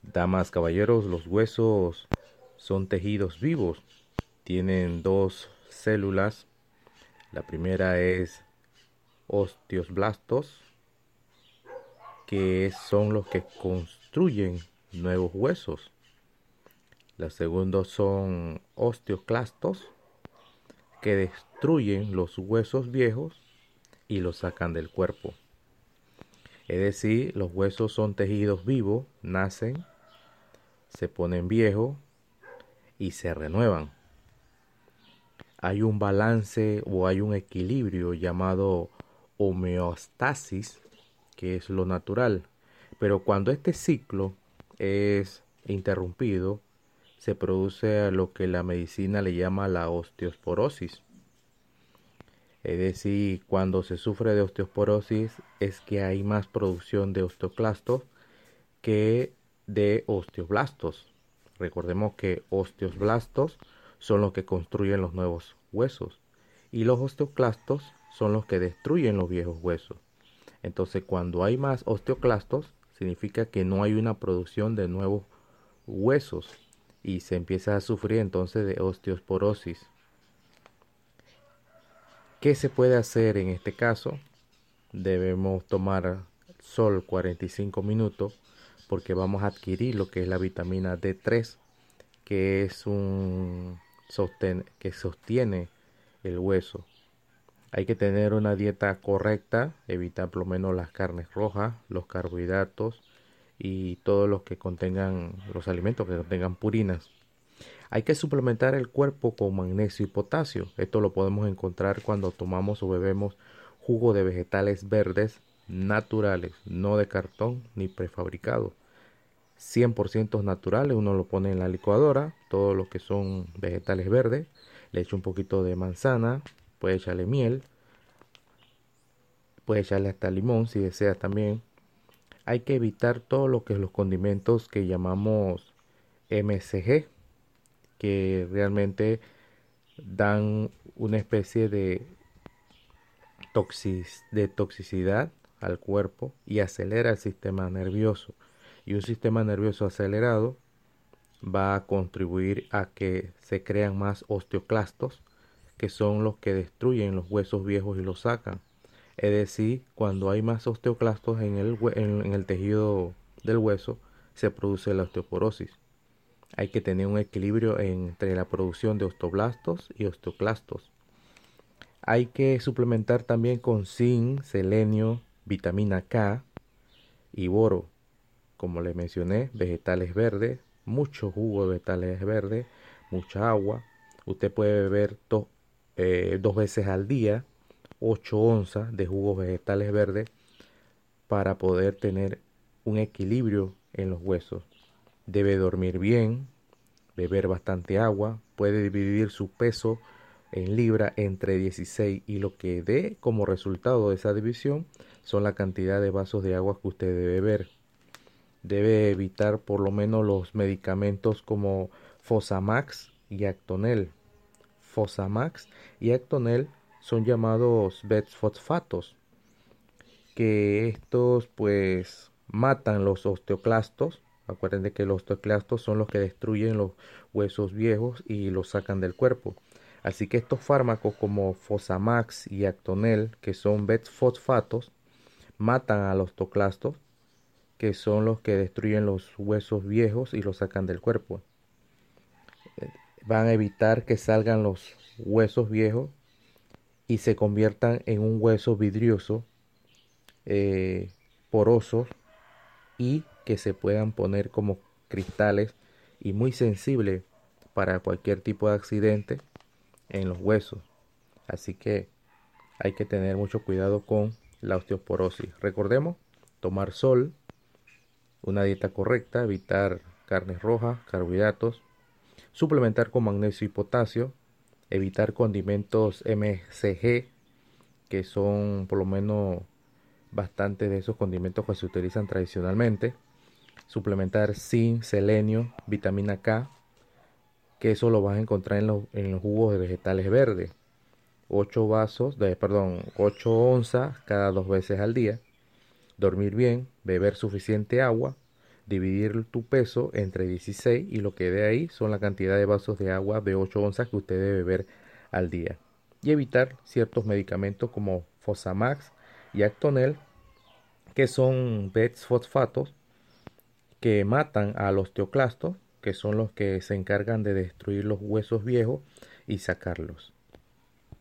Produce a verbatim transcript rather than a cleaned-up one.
Damas, caballeros, los huesos son tejidos vivos. Tienen dos células. La primera es osteoblastos, que son los que construyen nuevos huesos. La segunda son osteoclastos, que destruyen los huesos viejos y los sacan del cuerpo. Es decir, los huesos son tejidos vivos, nacen, se ponen viejos y se renuevan. Hay un balance o hay un equilibrio llamado homeostasis, que es lo natural. Pero cuando este ciclo es interrumpido, se produce lo que la medicina le llama la osteoporosis. Es decir, cuando se sufre de osteoporosis es que hay más producción de osteoclastos que de osteoblastos. Recordemos que osteoblastos son los que construyen los nuevos huesos y los osteoclastos son los que destruyen los viejos huesos. Entonces, cuando hay más osteoclastos, significa que no hay una producción de nuevos huesos y se empieza a sufrir entonces de osteoporosis. ¿Qué se puede hacer en este caso? Debemos tomar sol cuarenta y cinco minutos porque vamos a adquirir lo que es la vitamina D tres, que es un sostén que sostiene el hueso. Hay que tener una dieta correcta, evitar por lo menos las carnes rojas, los carbohidratos y todos los que contengan los alimentos que contengan purinas. Hay que suplementar el cuerpo con magnesio y potasio. Esto lo podemos encontrar cuando tomamos o bebemos jugo de vegetales verdes naturales, no de cartón ni prefabricados. cien por ciento naturales, uno lo pone en la licuadora, todo lo que son vegetales verdes, le echa un poquito de manzana, puede echarle miel, puede echarle hasta limón si deseas también. Hay que evitar todo lo que es los condimentos que llamamos M S G, que realmente dan una especie de, toxic, de toxicidad al cuerpo y acelera el sistema nervioso. Y un sistema nervioso acelerado va a contribuir a que se crean más osteoclastos, que son los que destruyen los huesos viejos y los sacan. Es decir, cuando hay más osteoclastos en el, en, en el tejido del hueso, se produce la osteoporosis. Hay que tener un equilibrio entre la producción de osteoblastos y osteoclastos. Hay que suplementar también con zinc, selenio, vitamina K y boro. Como les mencioné, vegetales verdes, mucho jugo de vegetales verdes, mucha agua. Usted puede beber to- eh, dos veces al día, ocho onzas de jugos vegetales verdes para poder tener un equilibrio en los huesos. Debe dormir bien, beber bastante agua, puede dividir su peso en libra entre dieciséis y lo que dé como resultado de esa división son la cantidad de vasos de agua que usted debe beber. Debe evitar por lo menos los medicamentos como Fosamax y Actonel. Fosamax y Actonel son llamados betfosfatos, que estos pues matan los osteoclastos. Acuérdense que los osteoclastos son los que destruyen los huesos viejos y los sacan del cuerpo. Así que estos fármacos como Fosamax y Actonel, que son betfosfatos, matan a los osteoclastos, que son los que destruyen los huesos viejos y los sacan del cuerpo. Van a evitar que salgan los huesos viejos y se conviertan en un hueso vidrioso, eh, porosos y que se puedan poner como cristales y muy sensible para cualquier tipo de accidente en los huesos. Así que hay que tener mucho cuidado con la osteoporosis. Recordemos tomar sol, una dieta correcta, evitar carnes rojas, carbohidratos, suplementar con magnesio y potasio, evitar condimentos M S G, que son por lo menos bastante de esos condimentos que se utilizan tradicionalmente, suplementar zinc, selenio, vitamina K, que eso lo vas a encontrar en los, en los jugos de vegetales verdes. ocho vasos, de, perdón, ocho onzas cada dos veces al día. Dormir bien, beber suficiente agua, dividir tu peso entre dieciséis y lo que dé ahí son la cantidad de vasos de agua de ocho onzas que usted debe beber al día. Y evitar ciertos medicamentos como Fosamax y Actonel, que son fosfatos que matan a los osteoclastos, que son los que se encargan de destruir los huesos viejos y sacarlos.